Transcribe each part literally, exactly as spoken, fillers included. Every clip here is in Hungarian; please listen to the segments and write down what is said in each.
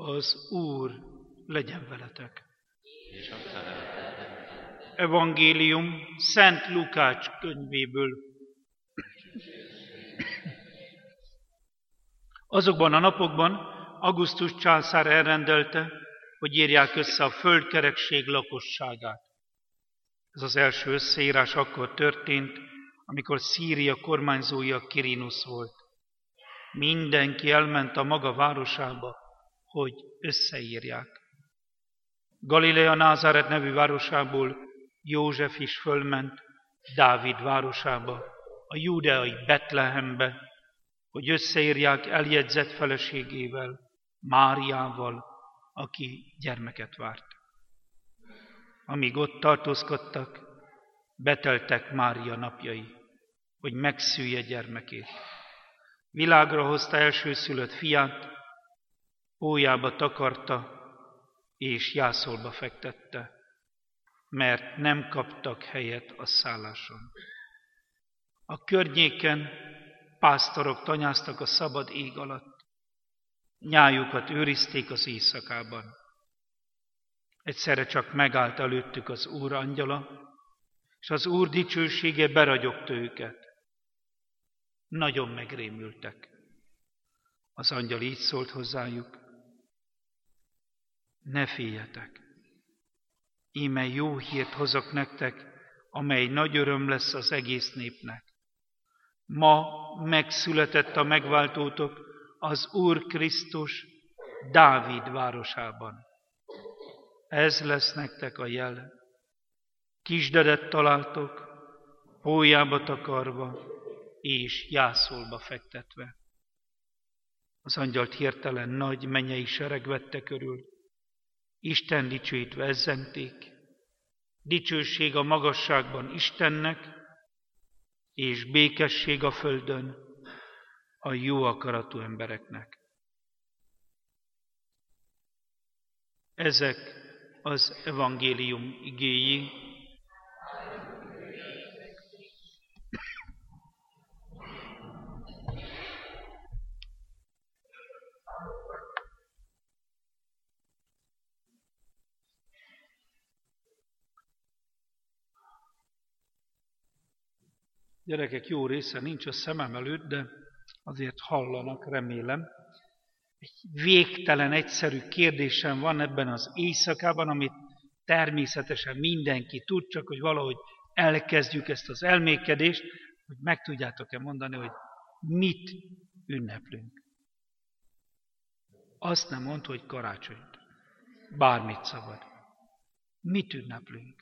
Az Úr legyen veletek. És a szeretet. Evangélium Szent Lukács könyvéből. Azokban a napokban Augustus császár elrendelte, hogy írják össze a földkerekség lakosságát. Ez az első összeírás akkor történt, amikor Szíria kormányzója Quirinus volt. Mindenki elment a maga városába, hogy összeírják. Galilea Názáret nevű városából József is fölment Dávid városába, a júdeai Betlehembe, hogy összeírják eljegyzett feleségével, Máriával, aki gyermeket várt. Amíg ott tartózkodtak, beteltek Mária napjai, hogy megszülje gyermekét. Világra hozta elsőszülött fiát, ójába takarta és jászolba fektette, mert nem kaptak helyet a szálláson. A környéken pásztorok tanyáztak a szabad ég alatt, nyájukat őrizték az éjszakában. Egyszerre csak megállt előttük az Úr angyala, és az Úr dicsősége beragyogta őket. Nagyon megrémültek. Az angyal így szólt hozzájuk: ne féljetek, íme jó hírt hozok nektek, amely nagy öröm lesz az egész népnek. Ma megszületett a megváltótok, az Úr Krisztus Dávid városában. Ez lesz nektek a jel. Kisdedet találtok, pólyába takarva és jászolba fektetve. Az angyalt hirtelen nagy mennyei sereg vette körül. Isten dicsőítve ezzenték. Dicsőség a magasságban Istennek, és békesség a földön a jó akaratú embereknek. Ezek az evangélium igéi. Gyerekek jó része nincs a szemem előtt, de azért hallanak, remélem. Egy végtelen egyszerű kérdésem van ebben az éjszakában, amit természetesen mindenki tud, csak hogy valahogy elkezdjük ezt az elmékedést, hogy meg tudjátok-e mondani, hogy mit ünneplünk. Azt nem mondd, hogy karácsonyt. Bármit szabad. Mit ünneplünk?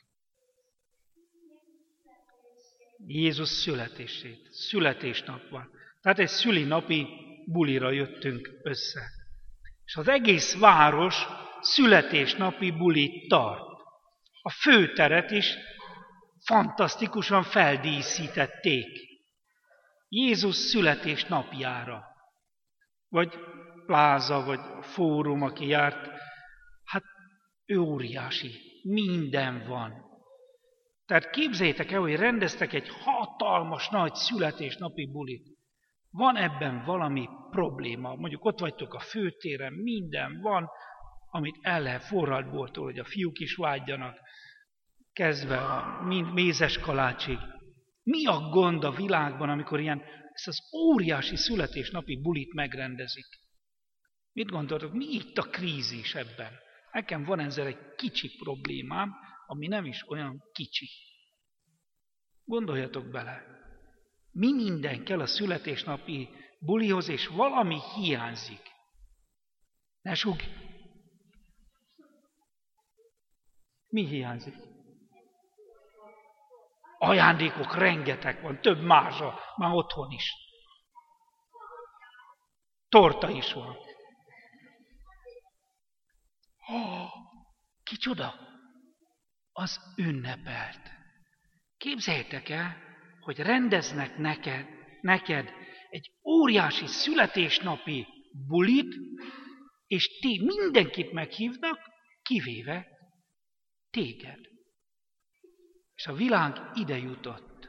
Jézus születését. Születésnap van. Tehát egy szülinapi bulira jöttünk össze. És az egész város születésnapi bulit tart. A főteret is fantasztikusan feldíszítették Jézus születésnapjára. Vagy pláza, vagy fórum, aki járt, hát óriási, minden van. Tehát képzeljétek el, hogy rendeztek egy hatalmas nagy születésnapi bulit. Van ebben valami probléma. Mondjuk ott vagytok a főtéren, minden van, amit el lehet forradbortól, hogy a fiúk is vágyjanak, kezdve a mézes kalácsig. Mi a gond a világban, amikor ilyen ezt az óriási születésnapi bulit megrendezik? Mit gondoltok, mi itt a krízis ebben? Nekem van ezzel egy kicsi problémám, ami nem is olyan kicsi. Gondoljatok bele, mi minden kell a születésnapi bulihoz, és valami hiányzik. Ne sugj! Mi hiányzik? Ajándékok rengeteg van, több mázsa, már otthon is. Torta is van. Oh, kicsoda? Az ünnepelt. Képzeljétek el, hogy rendeznek neked, neked egy óriási születésnapi bulit, és ti mindenkit meghívnak, kivéve téged. És a világ ide jutott.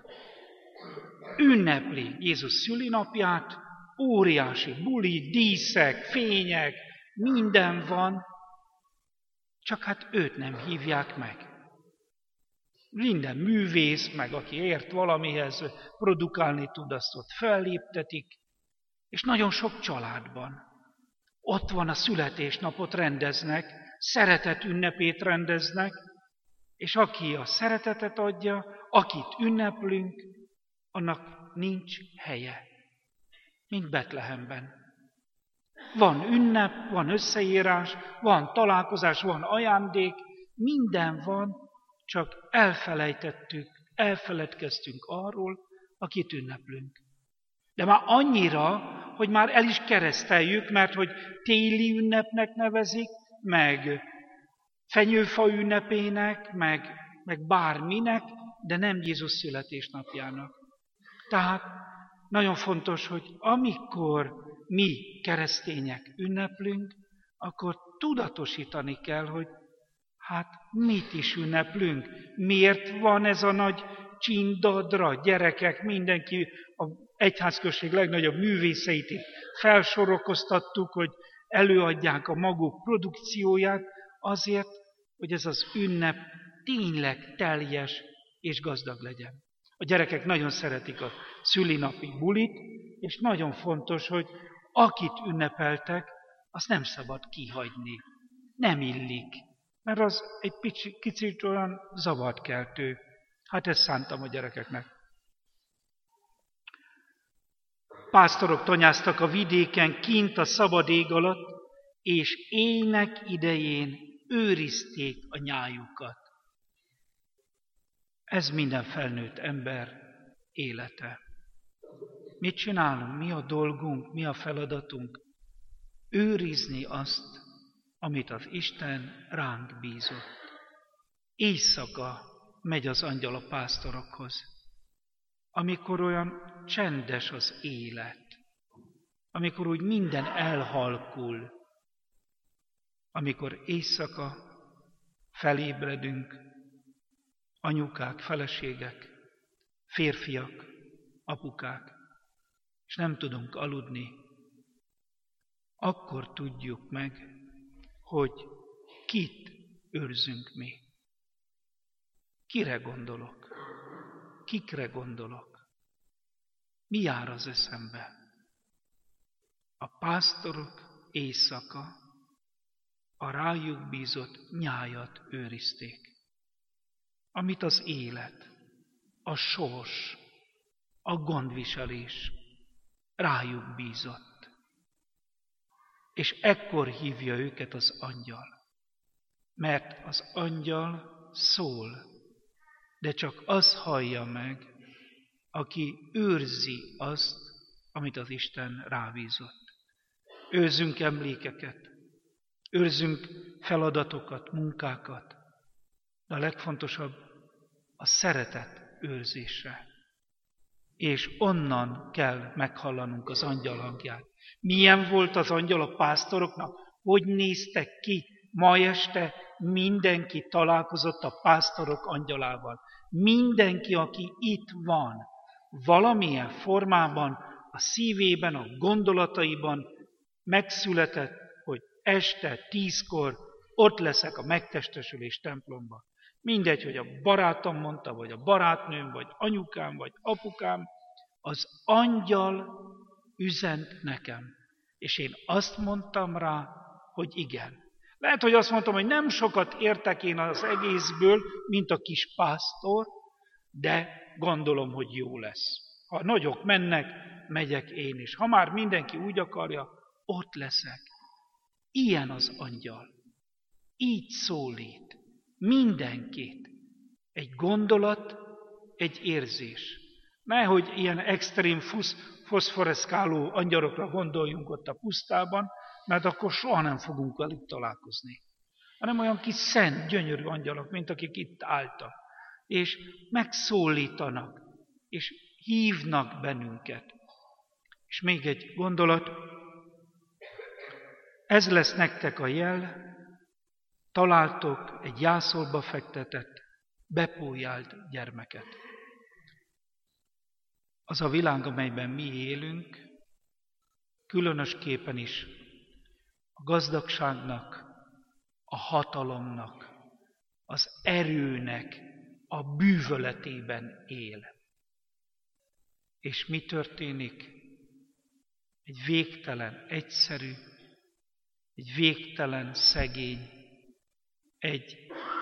Ünnepli Jézus szülinapját, óriási buli, díszek, fények, minden van, csak hát őt nem hívják meg. Minden művész, meg aki ért valamihez, produkálni tud, azt ott felléptetik, és nagyon sok családban. Ott van a születésnapot rendeznek, szeretet ünnepét rendeznek, és aki a szeretetet adja, akit ünneplünk, annak nincs helye, mint Betlehemben. Van ünnep, van összeírás, van találkozás, van ajándék, minden van, csak elfelejtettük, elfeledkeztünk arról, akit ünneplünk. De már annyira, hogy már el is kereszteljük, mert hogy téli ünnepnek nevezik, meg fenyőfa ünnepének, meg, meg bárminek, de nem Jézus születésnapjának. Tehát nagyon fontos, hogy amikor mi keresztények ünneplünk, akkor tudatosítani kell, hogy hát mit is ünneplünk, miért van ez a nagy csindadra, gyerekek, mindenki a egyházközség legnagyobb művészeit itt felsorokoztattuk, hogy előadják a maguk produkcióját, azért, hogy ez az ünnep tényleg teljes és gazdag legyen. A gyerekek nagyon szeretik a szülinapi bulit, és nagyon fontos, hogy akit ünnepeltek, azt nem szabad kihagyni. Nem illik, mert az egy picit, kicsit olyan zavartkeltő. Hát ezt szántam a gyerekeknek. Pásztorok tanyáztak a vidéken, kint a szabad ég alatt, és éjnek idején őrizték a nyájukat. Ez minden felnőtt ember élete. Mit csinálunk? Mi a dolgunk? Mi a feladatunk? Őrizni azt, amit az Isten ránk bízott. Éjszaka megy az angyal a pásztorokhoz, amikor olyan csendes az élet, amikor úgy minden elhalkul, amikor éjszaka felébredünk, anyukák, feleségek, férfiak, apukák, és nem tudunk aludni, akkor tudjuk meg, hogy kit őrzünk mi. Kire gondolok? Kikre gondolok? Mi jár az eszembe? A pásztorok éjszaka a rájuk bízott nyájat őrizték, amit az élet, a sors, a gondviselés rájuk bízott. És ekkor hívja őket az angyal, mert az angyal szól, de csak az hallja meg, aki őrzi azt, amit az Isten rábízott. Őrzünk emlékeket, őrzünk feladatokat, munkákat, de a legfontosabb a szeretet őrzése. És onnan kell meghallanunk az angyal hangját. Milyen volt az angyal a pásztoroknak? Hogy néztek ki? Ma este mindenki találkozott a pásztorok angyalával. Mindenki, aki itt van, valamilyen formában, a szívében, a gondolataiban megszületett, hogy este tízkor ott leszek a megtestesülés templomban. Mindegy, hogy a barátom mondta, vagy a barátnőm, vagy anyukám, vagy apukám, az angyal üzent nekem. És én azt mondtam rá, hogy igen. Lehet, hogy azt mondtam, hogy nem sokat értek én az egészből, mint a kis pásztor, de gondolom, hogy jó lesz. Ha nagyok mennek, megyek én is. Ha már mindenki úgy akarja, ott leszek. Ilyen az angyal. Így szólít mindenkit. Egy gondolat, egy érzés. Nehogy ilyen extrém foszforeszkáló angyalokra gondoljunk ott a pusztában, mert akkor soha nem fogunk velük találkozni. Hanem olyan kis szent, gyönyörű angyalok, mint akik itt álltak. És megszólítanak, és hívnak bennünket. És még egy gondolat, ez lesz nektek a jel, találtok egy jászolba fektetett, bepójált gyermeket. Az a világ, amelyben mi élünk, különösképpen is a gazdagságnak, a hatalomnak, az erőnek a bűvöletében él. És mi történik? Egy végtelen egyszerű, egy végtelen szegény, egy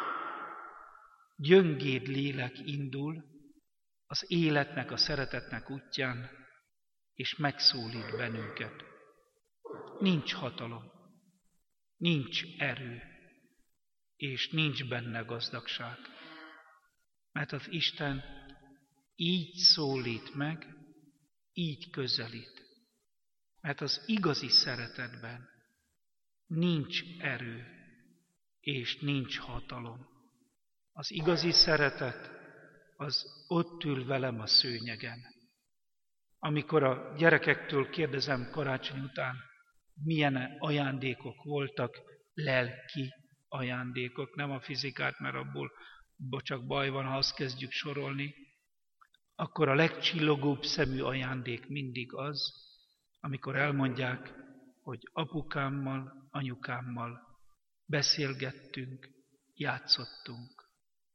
gyöngéd lélek indul az életnek, a szeretetnek útján, és megszólít bennünket. Nincs hatalom, nincs erő, és nincs benne gazdagság. Mert az Isten így szólít meg, így közelít. Mert az igazi szeretetben nincs erő, és nincs hatalom. Az igazi szeretet az ott ül velem a szőnyegen. Amikor a gyerekektől kérdezem karácsony után, milyen ajándékok voltak, lelki ajándékok, nem a fizikát, mert abból csak baj van, ha azt kezdjük sorolni, akkor a legcsillogóbb szemű ajándék mindig az, amikor elmondják, hogy apukámmal, anyukámmal beszélgettünk, játszottunk.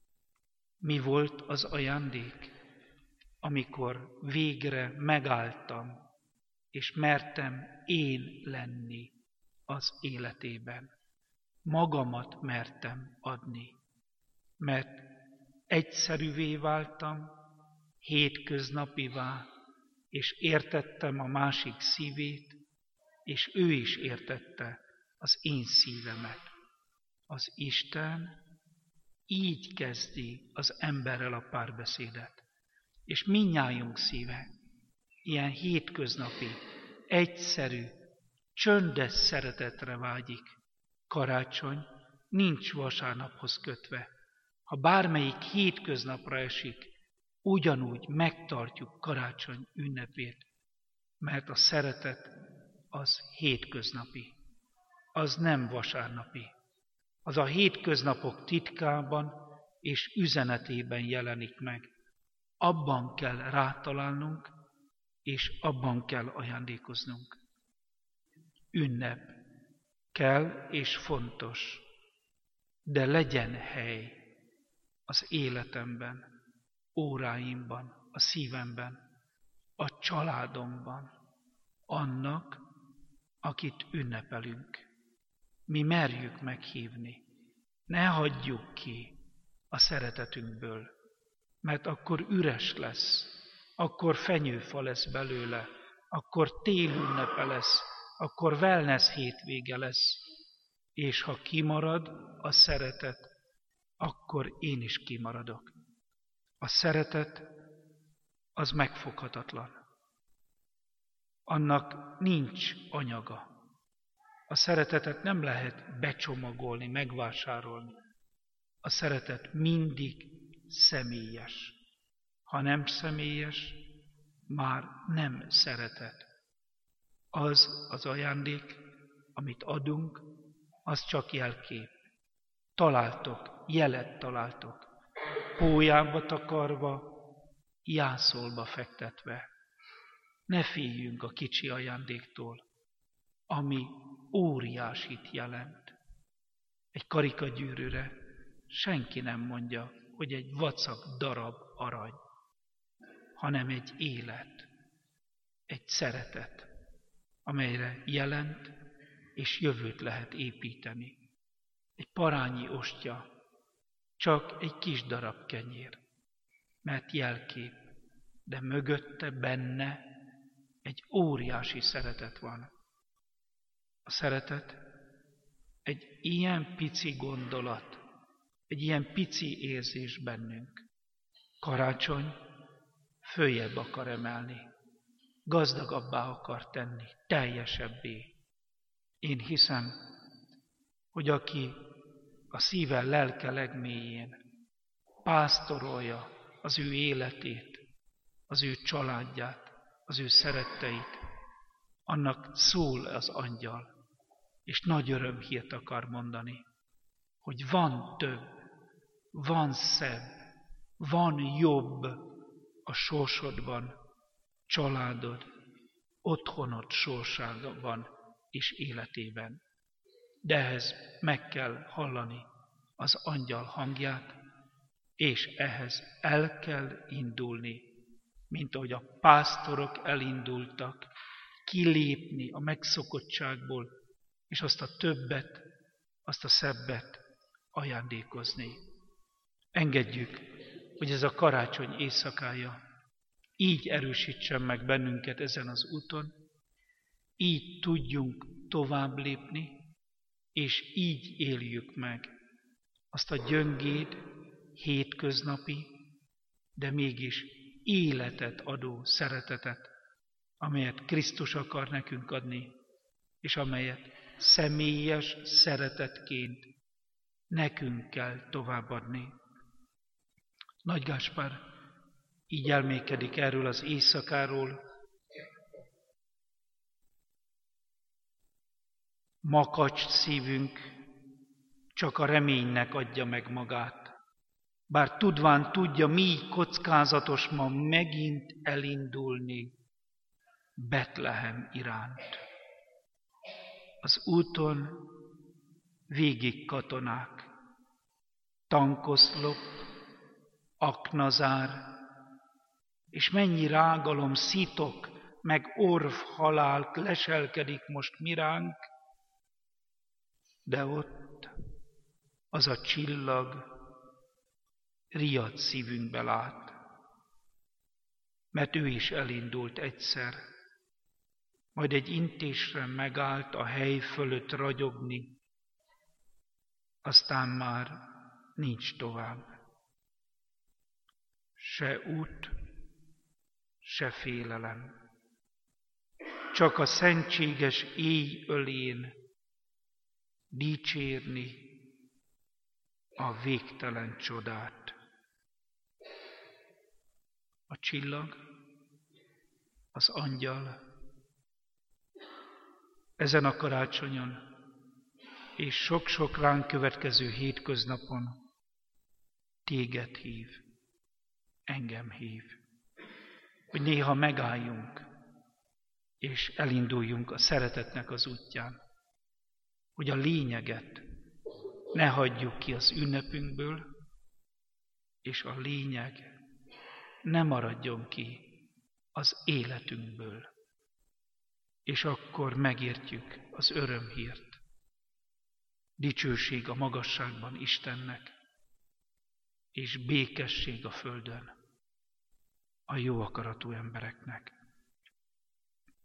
Mi volt az ajándék? Amikor végre megálltam, és mertem én lenni az életében. Magamat mertem adni, mert egyszerűvé váltam, hétköznapivá, és értettem a másik szívét, és ő is értette az én szívemet. Az Isten így kezdi az emberrel a párbeszédet. És mindnyájunk szíve ilyen hétköznapi, egyszerű, csöndes szeretetre vágyik. Karácsony nincs vasárnaphoz kötve. Ha bármelyik hétköznapra esik, ugyanúgy megtartjuk karácsony ünnepét, mert a szeretet az hétköznapi, az nem vasárnapi. Az a hétköznapok titkában és üzenetében jelenik meg. Abban kell rátalálnunk, és abban kell ajándékoznunk. Ünnep kell és fontos, de legyen hely az életemben, óráimban, a szívemben, a családomban, annak, akit ünnepelünk. Mi merjük meghívni. Ne hagyjuk ki a szeretetünkből, mert akkor üres lesz, akkor fenyőfa lesz belőle, akkor télünnepe lesz, akkor wellness hétvége lesz, és ha kimarad a szeretet, akkor én is kimaradok. A szeretet az megfoghatatlan. Annak nincs anyaga. A szeretetet nem lehet becsomagolni, megvásárolni. A szeretet mindig személyes. Ha nem személyes, már nem szeretet. Az az ajándék, amit adunk, az csak jelkép. Találtok, jelet találtok. Pólyába takarva, jászolba fektetve. Ne féljünk a kicsi ajándéktól, ami óriásit jelent. Egy karikagyűrűre senki nem mondja, hogy egy vacak darab arany, hanem egy élet, egy szeretet, amelyre jelent és jövőt lehet építeni. Egy parányi ostya, csak egy kis darab kenyér, mert jelkép, de mögötte, benne egy óriási szeretet van. A szeretet egy ilyen pici gondolat, egy ilyen pici érzés bennünk. Karácsony följebb akar emelni, gazdagabbá akar tenni, teljesebbé. Én hiszem, hogy aki a szíve, lelke legmélyén pásztorolja az ő életét, az ő családját, az ő szeretteit, annak szól az angyal, és nagy örömhírt akar mondani, hogy van több, van szebb, van jobb a sorsodban, családod, otthonod sorsában és életében. de ehhez meg kell hallani az angyal hangját, és ehhez el kell indulni, mint ahogy a pásztorok elindultak, kilépni a megszokottságból, és azt a többet, azt a szebbet ajándékozni. Engedjük, hogy ez a karácsony éjszakája így erősítsen meg bennünket ezen az úton, így tudjunk tovább lépni, és így éljük meg azt a gyöngéd, hétköznapi, de mégis életet adó szeretetet, amelyet Krisztus akar nekünk adni, és amelyet személyes szeretetként nekünk kell továbbadni. Nagy Gáspár így elmékedik erről az éjszakáról. Makacs szívünk csak a reménynek adja meg magát, bár tudván tudja, mi kockázatos ma megint elindulni Betlehem iránt. Az úton végig katonák, tankoszlop, aknazár, és mennyi rágalom, szitok, meg orv halál leselkedik most miránk, de ott az a csillag riadt szívünkbe lát, mert ő is elindult egyszer, majd egy intésre megállt a hely fölött ragyogni, aztán már nincs tovább. Se út, se félelem. Csak a szentséges éj ölén dicsérni a végtelen csodát. A csillag, az angyal ezen a karácsonyon és sok-sok ránk következő hétköznapon téged hív, engem hív, hogy néha megálljunk és elinduljunk a szeretetnek az útján, hogy a lényeget ne hagyjuk ki az ünnepünkből, és a lényeg ne maradjon ki az életünkből. És akkor megértjük az örömhírt. Dicsőség a magasságban Istennek, és békesség a földön a jó akaratú embereknek.